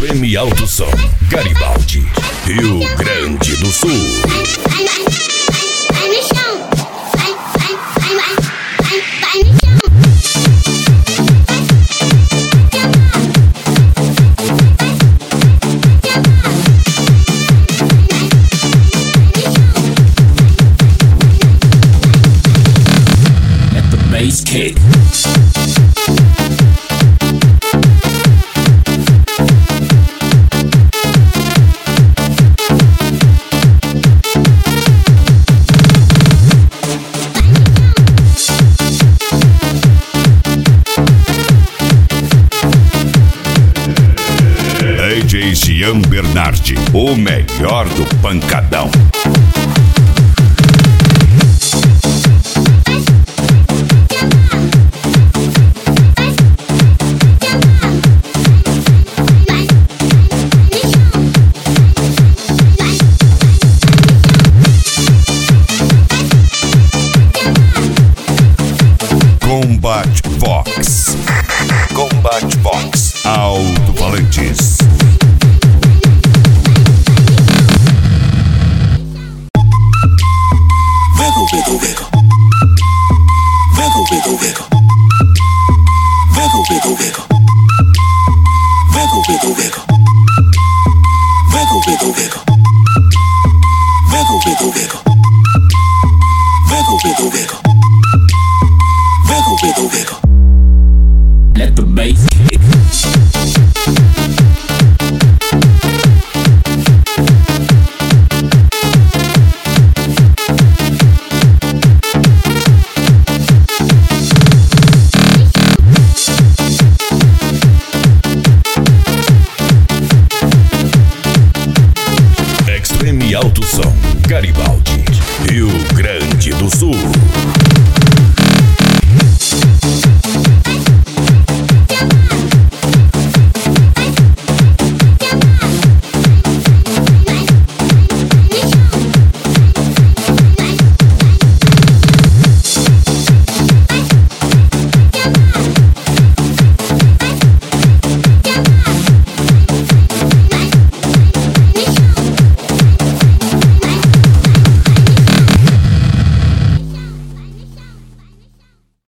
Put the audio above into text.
Extreme Alto Som, Garibaldi, Rio Grande do Sul. Vai no chão, vai no chão. Let the bass kick. DJ Gian Bernardi, o melhor do pancadão. Combat Vox. Combat Vox. Alto-falantes. Wiggle, wiggle. Wiggle, wiggle, wiggle. Wiggle, wiggle, wiggle. Wiggle, wiggle, wiggle. Wiggle, wiggle, wiggle. Wiggle, wiggle, wiggle. Wiggle, wiggle, wiggle. Wiggle, wiggle, wiggle. Let the bass kick. Extreme Alto Som, Garibaldi, Rio Grande do Sul.